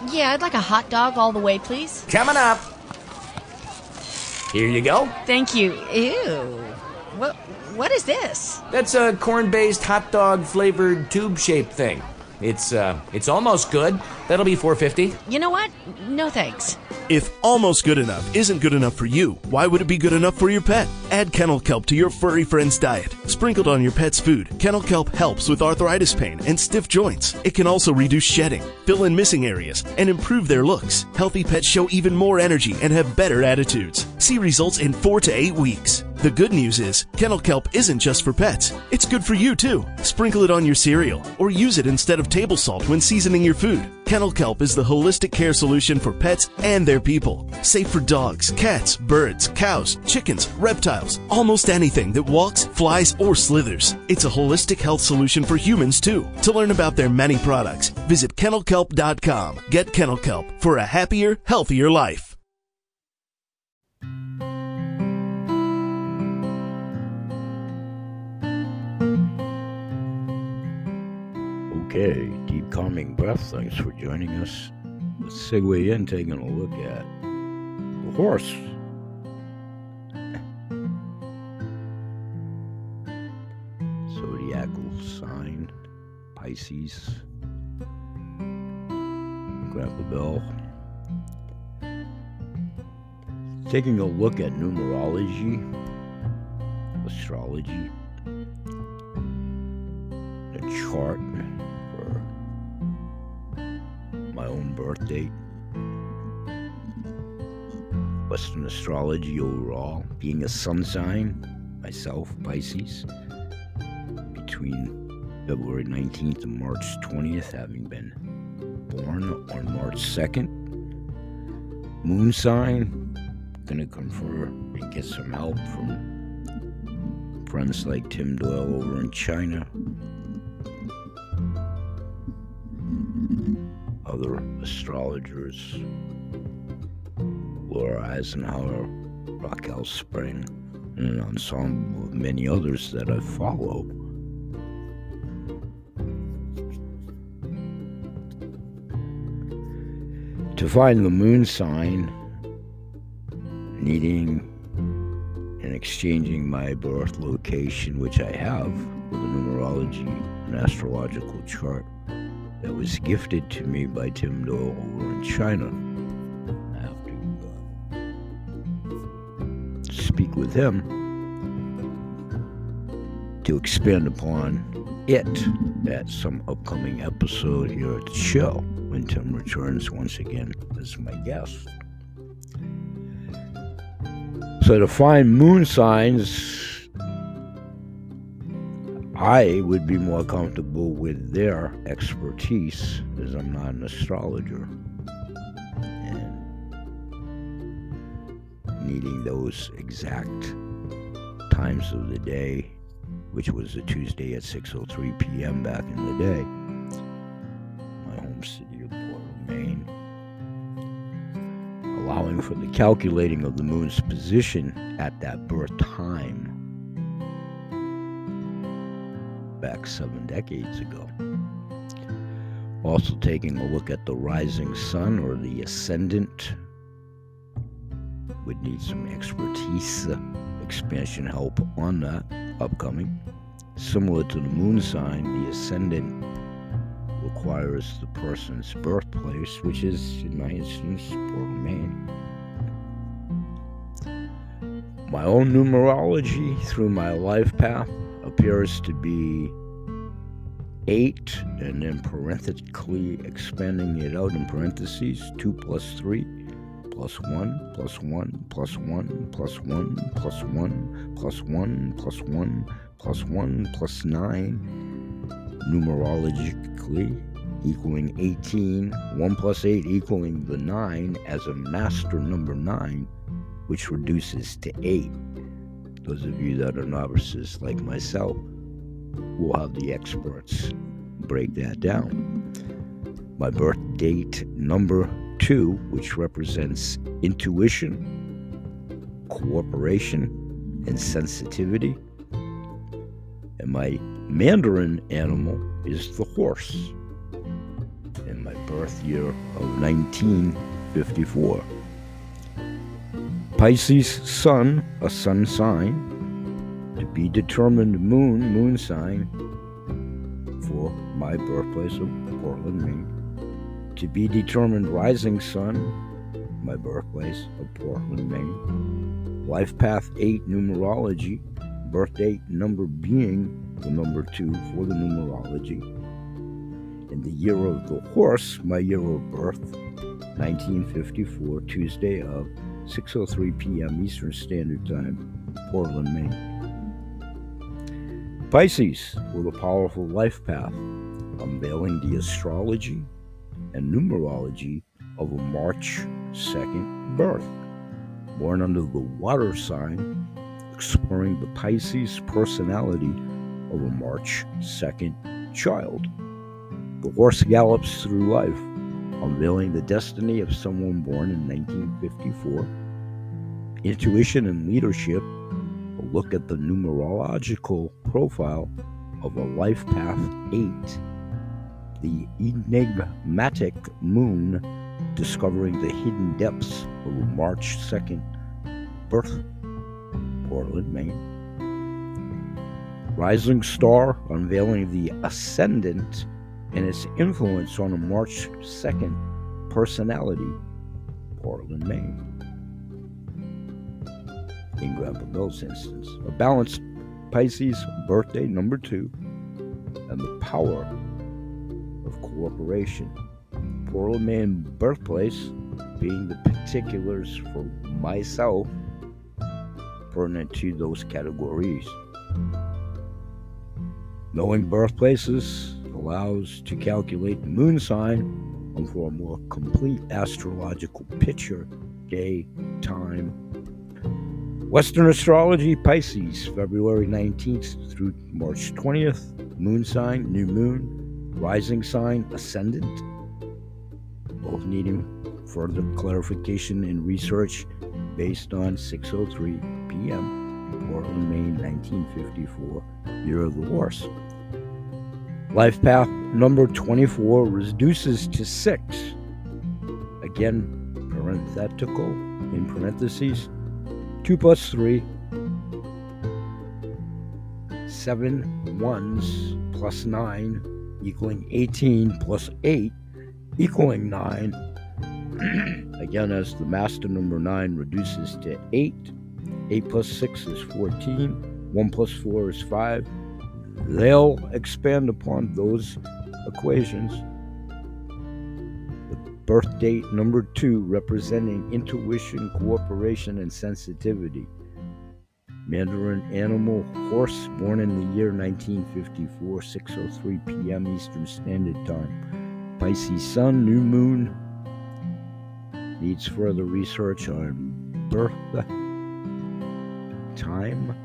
Yeah, I'd like a hot dog all the way, please. Coming up. Here you go. Thank you. Ew. What is this? That's a corn-based hot dog flavored tube-shaped thing. It's almost good. That'll be $4.50. You know what? No thanks. If almost good enough isn't good enough for you, why would it be good enough for your pet? Add kennel kelp to your furry friend's diet. Sprinkled on your pet's food, kennel kelp helps with arthritis pain and stiff joints. It can also reduce shedding, fill in missing areas, and improve their looks. Healthy pets show even more energy and have better attitudes. See results in 4 to 8 weeks. The good news is, kennel kelp isn't just for pets. It's good for you too. Sprinkle it on your cereal or use it instead of table salt when seasoning your food. Kennel kelp is the holistic care solution for pets and their people. Safe for dogs, cats, birds, cows, chickens, reptiles, almost anything that walks, flies, or slithers. It's a holistic health solution for humans too. To learn about their many products, visit kennelkelp.com. Get Kennel Kelp for a happier, healthier life. Okay, deep calming breath. Thanks for joining us. Let's segue in, taking a look at the horse. Zodiacal sign, Pisces. Grab the bell. Taking a look at numerology, astrology, a chart for my own birth date, Western astrology overall, being a sun sign, myself, Pisces, between February 19th and March 20th, having been born on March 2nd. Moon sign, gonna confer and get some help from friends like Tim Doyle over in China, other astrologers, Laura Eisenhower, Raquel Spring, and an ensemble of many others that I follow. To find the moon sign, needing and exchanging my birth location, which I have, with a numerology and astrological chart that was gifted to me by Tim Doyle over in China. I have to speak with him to expand upon it at some upcoming episode here at the show when Tim returns once again as my guest. So to find moon signs, I would be more comfortable with their expertise, as I'm not an astrologer, and needing those exact times of the day, which was a Tuesday at 6:03 p.m. back in the day, my home city of Portland, Maine, allowing for the calculating of the moon's position at that birth time back 7 decades ago. Also taking a look at the rising sun or the ascendant. Would need some expertise, expansion help on that upcoming. Similar to the moon sign, the ascendant requires the person's birthplace, which is, in my instance, Portland, Maine. My own numerology through my life path appears to be 8, and then parenthetically expanding it out in parentheses, 2 plus 3 plus 1 plus 1 plus 1 plus 1 plus 1 plus 1 plus 1 plus 1 plus 9, numerologically equaling 18, 1 plus 8 equaling the 9 as a master number 9, which reduces to 8. Those of you that are novices like myself will have the experts break that down. My birth date number 2, which represents intuition, cooperation, and sensitivity. And my Mandarin animal is the horse. And my birth year of 1954. Pisces Sun, a sun sign. To be determined moon sign for my birthplace of Portland, Maine. To be determined rising sun, my birthplace of Portland, Maine. Life path 8 numerology, birth date number being the number 2 for the numerology. In the year of the horse, my year of birth, 1954, Tuesday of 6:03 p.m. Eastern Standard Time, Portland, Maine. Pisces, with a powerful life path, unveiling the astrology and numerology of a March 2nd birth. Born under the water sign, exploring the Pisces personality of a March 2nd child. The horse gallops through life, unveiling the destiny of someone born in 1954. Intuition and leadership, a look at the numerological profile of a life path 8. The enigmatic moon, discovering the hidden depths of a March 2nd birth, Portland, Maine. Rising star, unveiling the ascendant and its influence on a March 2nd personality, Portland, Maine. In Grandpa Bill's instance, a balanced Pisces birthday number 2, and the power of cooperation. Portland, Maine birthplace being the particulars for myself pertinent to those categories. Knowing birthplaces allows to calculate the moon sign and for a more complete astrological picture, day, time. Western astrology, Pisces, February 19th through March 20th. Moon sign, new moon. Rising sign, ascendant. Both needing further clarification and research based on 6:03 p.m. Portland, Maine, 1954, year of the horse. Life path number 24 reduces to 6. Again, parenthetical, in parentheses, 2 plus 3, 7 ones plus 9 equaling 18 plus 8 equaling 9. Again, as the master number 9 reduces to 8, 8 plus 6 is 14, 1 plus 4 is 5. They'll expand upon those equations. The birth date number 2 representing intuition, cooperation, and sensitivity. Mandarin animal horse, born in the year 1954, 6:03 p.m. Eastern Standard Time. Pisces sun, new moon. Needs further research on birth time.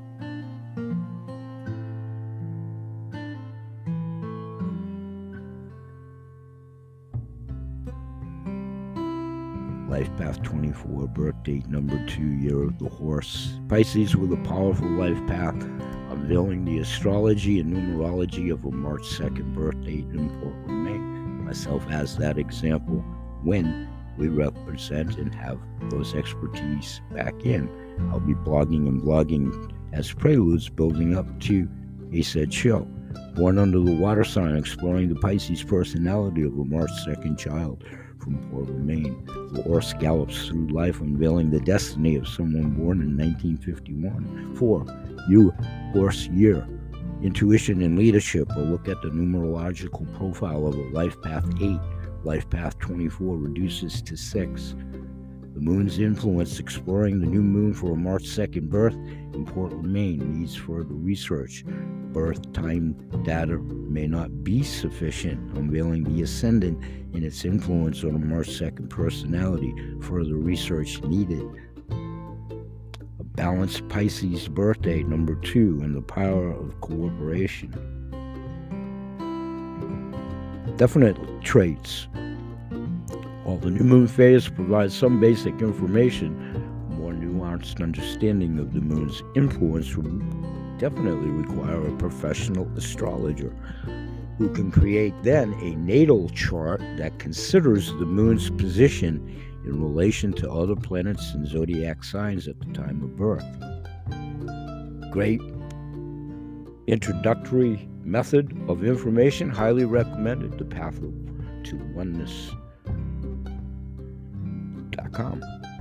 Life path 24, birth date number 2, year of the horse. Pisces with a powerful life path, unveiling the astrology and numerology of a March 2nd birth date in Portland, Maine. Myself as that example when we represent and have those expertise back in. I'll be blogging as preludes building up to a said show. Born under the water sign, exploring the Pisces personality of a March 2nd child from Portland, Maine. The horse gallops through life, unveiling the destiny of someone born in 1951. 4. New horse year. Intuition and leadership. A look at the numerological profile of a life path 8. Life path 24 reduces to 6. The moon's influence, exploring the new moon for a March 2nd birth in Portland, Maine, needs further research. Birth time data may not be sufficient, unveiling the ascendant and its influence on a March 2nd personality. Further research needed. A balanced Pisces birthday, number 2, and the power of cooperation. Definite traits. While the new moon phase provides some basic information, a more nuanced understanding of the moon's influence would definitely require a professional astrologer. who can create then a natal chart that considers the moon's position in relation to other planets and zodiac signs at the time of birth. Great introductory method of information, highly recommended. The Path to Oneness.com.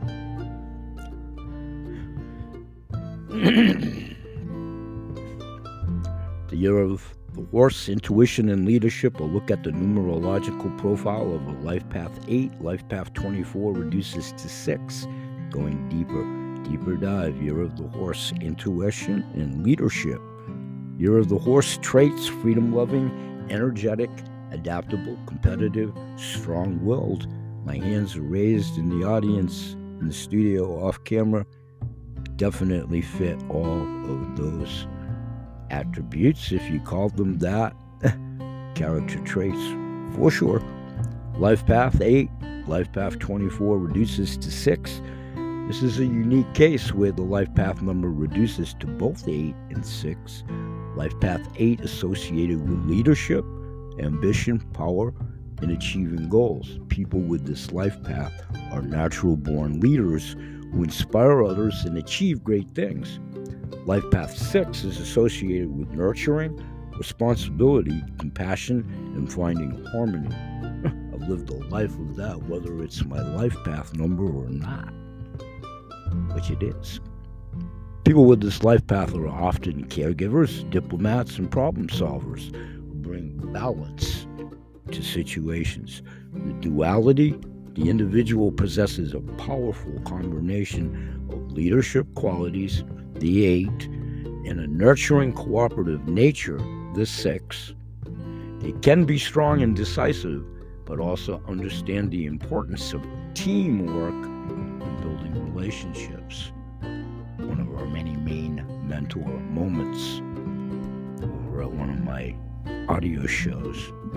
The Year of the Horse, Intuition and Leadership. A look at the numerological profile of a Life Path 8. Life Path 24 reduces to 6. Going deeper. Deeper dive. Year of the Horse, Intuition and Leadership. Year of the Horse traits: freedom-loving, energetic, adaptable, competitive, strong-willed. My hands are raised in the audience, in the studio, off camera. Definitely fit all of those attributes, if you called them that. Character traits, for sure. Life Path 8, Life Path 24 reduces to 6. This is a unique case where the Life Path number reduces to both 8 and 6. Life Path 8 associated with leadership, ambition, power, and achieving goals. People with this life path are natural-born leaders who inspire others and achieve great things. Life Path 6 is associated with nurturing, responsibility, compassion, and finding harmony. I've lived a life of that, whether it's my life path number or not, which it is. People with this life path are often caregivers, diplomats, and problem solvers who bring balance to situations. The duality: the individual possesses a powerful combination of leadership qualities, the 8, and a nurturing, cooperative nature, the 6. They can be strong and decisive, but also understand the importance of teamwork in building relationships. One of our many main mentor moments over at one of my audio shows.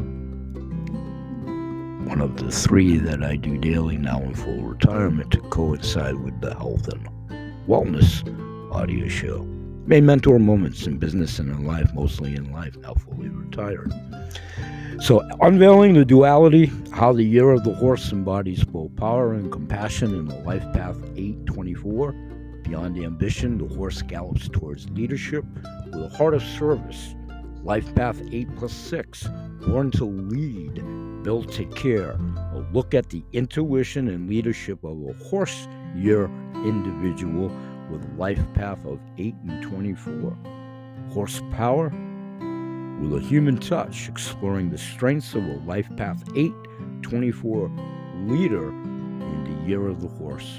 One of the 3 that I do daily now in full retirement to coincide with the health and wellness audio show. Main mentor moments in business and in life, mostly in life, now fully retired. So, unveiling the duality, how the Year of the Horse embodies both power and compassion in the Life Path 824. Beyond ambition, the horse gallops towards leadership with a heart of service. Life Path 8+6, born to lead, built to care. A look at the intuition and leadership of a horse year individual with a life path of 8 and 24. Horsepower with a human touch, exploring the strengths of a Life Path 8-24 leader in the Year of the Horse.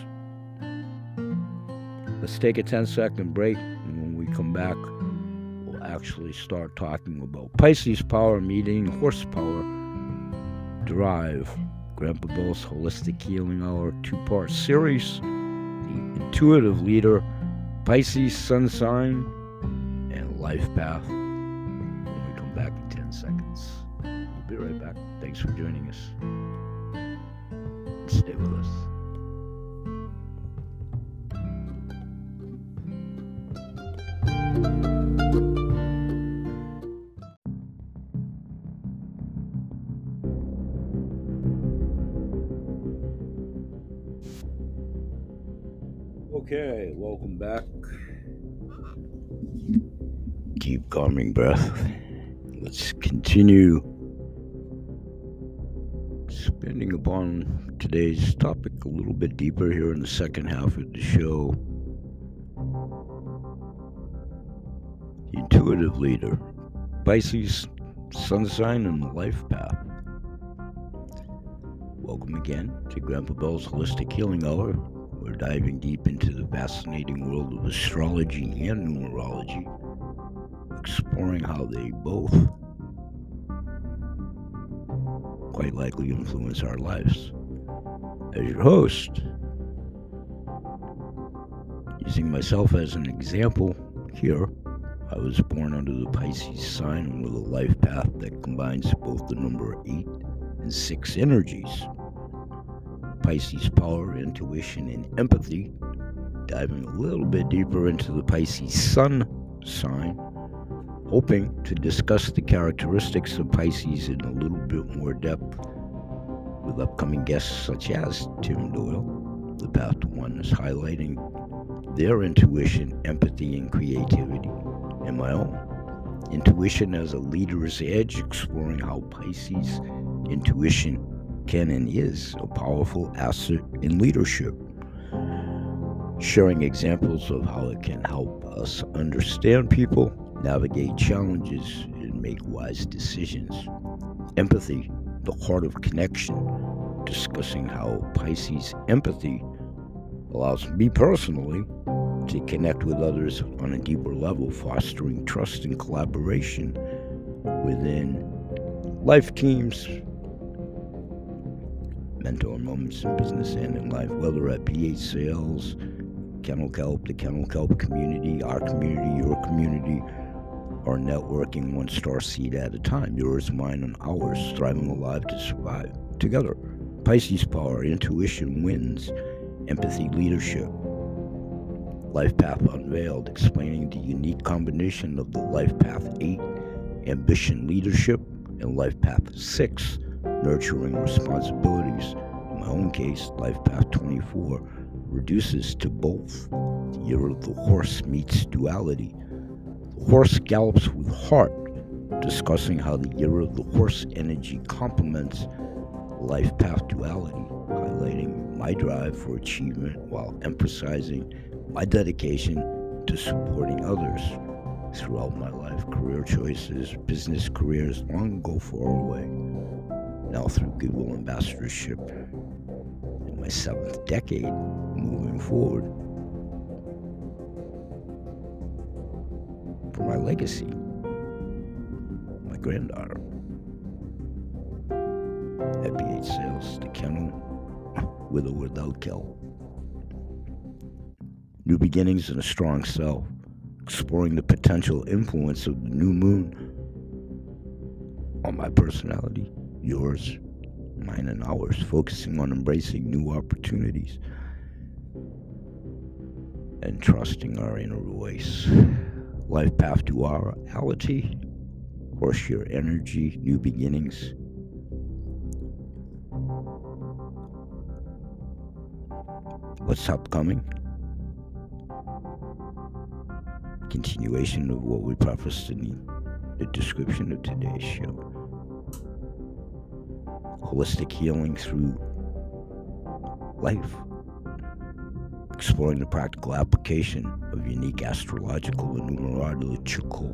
Let's take a 10-second break, and when we come back, we'll actually start talking about Pisces power meeting horsepower drive. Grandpa Bill's Holistic Healing Hour 2-part series. The intuitive leader, Pisces sun sign, and life path. When we come back in 10 seconds. We'll be right back. Thanks for joining us. Stay with us. Okay, welcome back. Deep calming breath. Let's continue expanding upon today's topic a little bit deeper here in the second half of the show. The intuitive leader, Pisces sun sign and the life path. Welcome again to Grandpa Bell's Holistic Healing Hour. We're diving deep into the fascinating world of astrology and numerology, exploring how they both quite likely influence our lives. As your host, using myself as an example here, I was born under the Pisces sign with a life path that combines both the number 8 and 6 energies. Pisces power, intuition, and empathy. Diving a little bit deeper into the Pisces sun sign, hoping to discuss the characteristics of Pisces in a little bit more depth with upcoming guests such as Tim Doyle, the Path to Oneness, highlighting their intuition, empathy, and creativity, and my own. Intuition as a leader's edge, exploring how Pisces intuition can and is a powerful asset in leadership. Sharing examples of how it can help us understand people, navigate challenges, and make wise decisions. Empathy, the heart of connection, discussing how Pisces empathy allows me personally to connect with others on a deeper level, fostering trust and collaboration within life teams, mentor moments in business and in life, whether at PH Sales, Kennel Kelp, the Kennel Kelp community, our community, your community, or networking one star seed at a time, yours, mine, and ours, striving alive to survive together. Pisces power, intuition wins, empathy, leadership. Life Path Unveiled, explaining the unique combination of the Life Path 8, ambition, leadership, and Life Path 6, nurturing responsibilities. In my own case, Life Path 24 reduces to both. The year of the horse meets duality. The horse gallops with heart, discussing how the year of the horse energy complements Life Path duality, highlighting my drive for achievement while emphasizing my dedication to supporting others throughout my life, career choices, business careers, long ago, far away. Now through Goodwill Ambassadorship, in my 7th decade, moving forward. For my legacy, my granddaughter, at BH Sales, the Kennel, with or without Kelp. New beginnings and a strong self, exploring the potential influence of the new moon on my personality, yours, mine, and ours, focusing on embracing new opportunities and trusting our inner voice. Life Path duality, horse year energy, new beginnings. What's upcoming? Continuation of what we prefaced in the description of today's show. Holistic healing through life. Exploring the practical application of unique astrological and numerological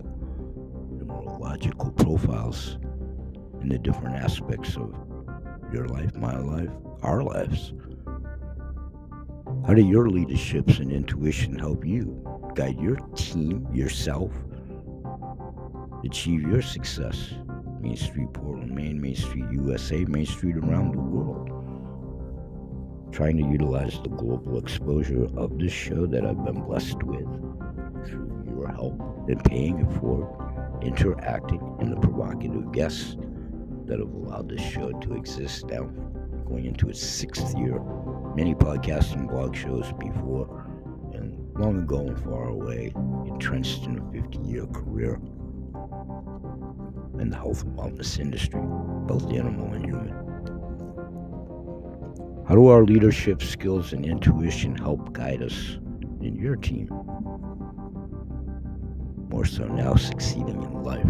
profiles in the different aspects of your life, my life, our lives. How do your leaderships and intuition help you guide your team, yourself, achieve your success? Main Street, Portland, Maine, Main Street, USA, Main Street around the world. Trying to utilize the global exposure of this show that I've been blessed with through your help in paying it forward, interacting, and the provocative guests that have allowed this show to exist now, going into its 6th year. Many podcasts and blog shows before, and long ago and far away, entrenched in a 50-year career in the health and wellness industry, both animal and human. How do our leadership skills and intuition help guide us in your team? More so now, succeeding in life.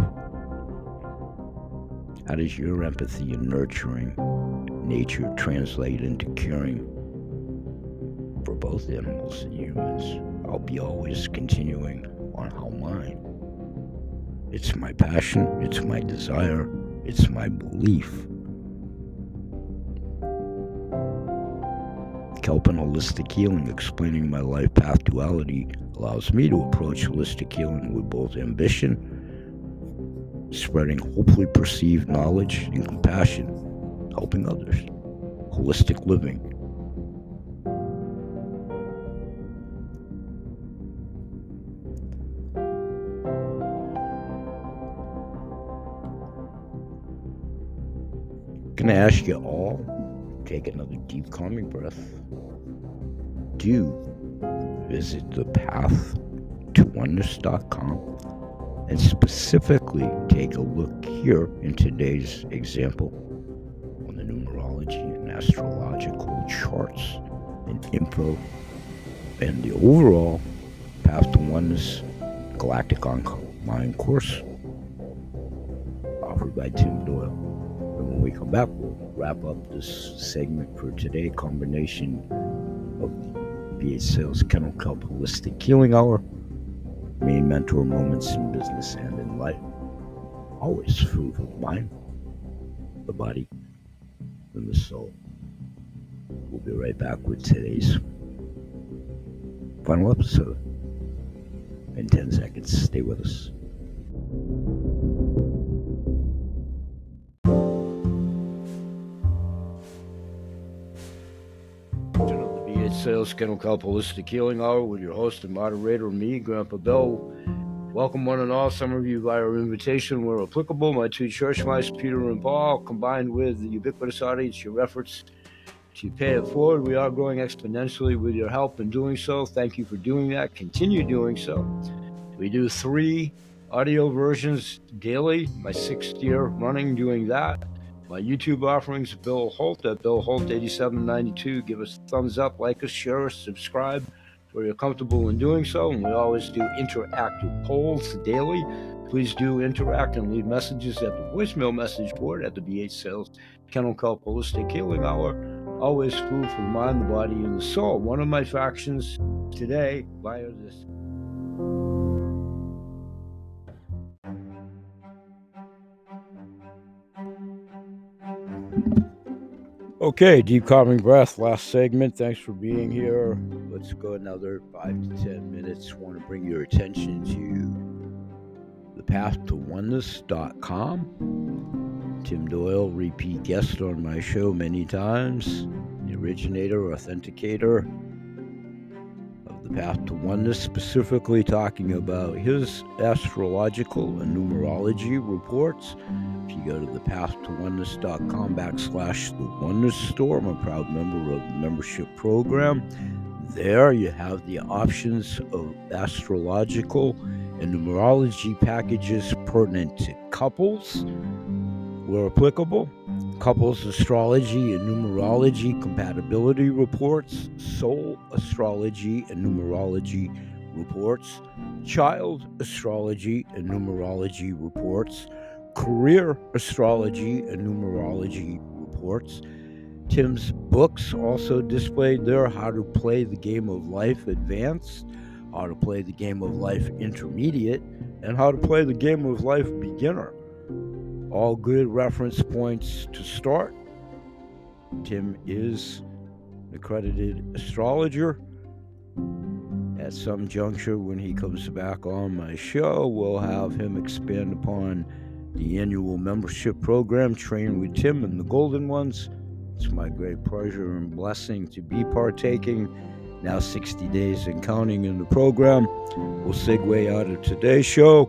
How does your empathy and nurturing nature translate into caring for both animals and humans? I'll be always continuing on how mine. It's my passion, it's my desire, it's my belief. Kelp and Holistic Healing, explaining my life path duality, allows me to approach holistic healing with both ambition, spreading hopefully perceived knowledge and compassion, helping others, holistic living. Can I ask you all, take another deep calming breath. Do visit the path to oneness.com and specifically take a look here in today's example on the numerology and astrological charts and info and the overall Path to Oneness Galactic Online course offered by Tim Doyle. And when we come back, we'll wrap up this segment for today, combination of the BH Sales Kennel Kelp Holistic Healing Hour, main mentor moments in business and in life. Always food for the mind, the body, and the soul. We'll be right back with today's final episode in 10 seconds. Stay with us. Sales Kennel Kelp Holistic Healing Hour with your host and moderator, me, Grandpa Bill. Welcome one and all, some of you via invitation where applicable. My two church mice, Peter and Paul, combined with the ubiquitous audience, your efforts to pay it forward. We are growing exponentially with your help in doing so. Thank you for doing that. Continue doing so. We do 3 audio versions daily, my 6th year running doing that. My YouTube offerings, Bill Holt at Bill Holt 8792. Give us a thumbs up, like us, share us, subscribe where you're comfortable in doing so. And we always do interactive polls daily. Please do interact and leave messages at the voicemail message board at the BH Sales Kennel Kelp Holistic Healing Hour. Always food for the mind, the body, and the soul. One of my factions today via this. Okay, deep calming breath, last segment. Thanks for being here. Let's go another 5 to 10 minutes. I want to bring your attention to thepathtooneness.com. Tim Doyle, repeat guest on my show many times. The originator, authenticator of the Path to Oneness, specifically talking about his astrological and numerology reports. If you go to thepathtooneness.com/the Oneness Store, I'm a proud member of the membership program. There you have the options of astrological and numerology packages pertinent to couples, where applicable, couples astrology and numerology compatibility reports, soul astrology and numerology reports, child astrology and numerology reports, career astrology and numerology reports. Tim's books also displayed there: How to Play the Game of Life Advanced, How to Play the Game of Life Intermediate, and How to Play the Game of Life Beginner. All good reference points to start. Tim is an accredited astrologer. At some juncture when he comes back on my show, we'll have him expand upon the annual membership program, Train with Tim and the Golden Ones. It's my great pleasure and blessing to be partaking. Now 60 days and counting in the program. We'll segue out of today's show,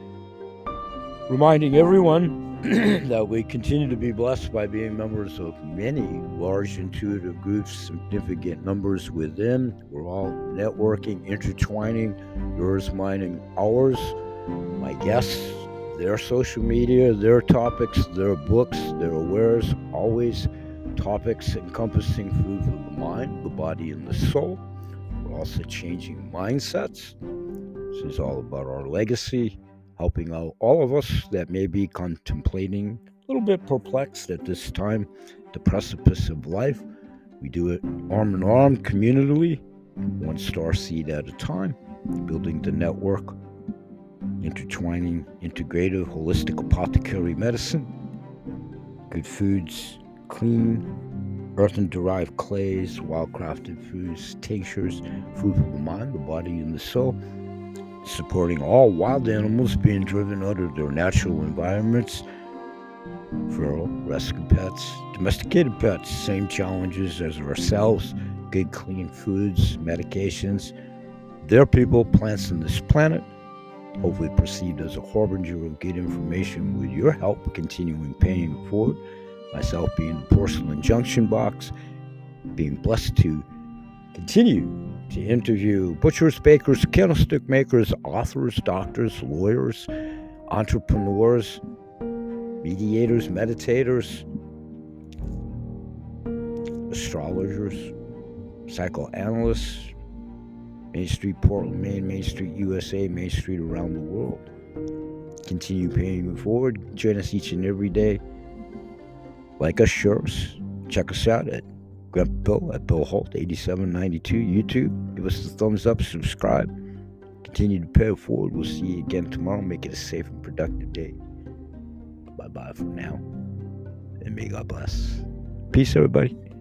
reminding everyone that we continue to be blessed by being members of many large intuitive groups, significant numbers within. We're all networking, intertwining, yours, mine, and ours. My guests, their social media, their topics, their books, their wares, always topics encompassing food for the mind, the body, and the soul. We're also changing mindsets. This is all about our legacy, helping out all of us that may be contemplating, a little bit perplexed at this time, the precipice of life. We do it arm in arm, communally, one star seed at a time, building the network, intertwining integrative, holistic apothecary medicine, good foods, clean, earthen-derived clays, wild-crafted foods, tinctures, food for the mind, the body, and the soul, supporting all wild animals being driven out of their natural environments, feral, rescue pets, domesticated pets, same challenges as ourselves, good, clean foods, medications. They're people, plants on this planet, hopefully perceived as a harbinger of good information with your help, continuing paying it forward. Myself being the porcelain junction box, being blessed to continue to interview butchers, bakers, candlestick makers, authors, doctors, lawyers, entrepreneurs, mediators, meditators, astrologers, psychoanalysts, Main Street Portland, Maine, Main Street USA, Main Street around the world. Continue paying it forward. Join us each and every day. Like us, share us. Check us out at Grandpa Bill at Bill Holt 8792 YouTube. Give us the thumbs up, subscribe. Continue to pay it forward. We'll see you again tomorrow. Make it a safe and productive day. Bye-bye for now. And may God bless. Peace, everybody.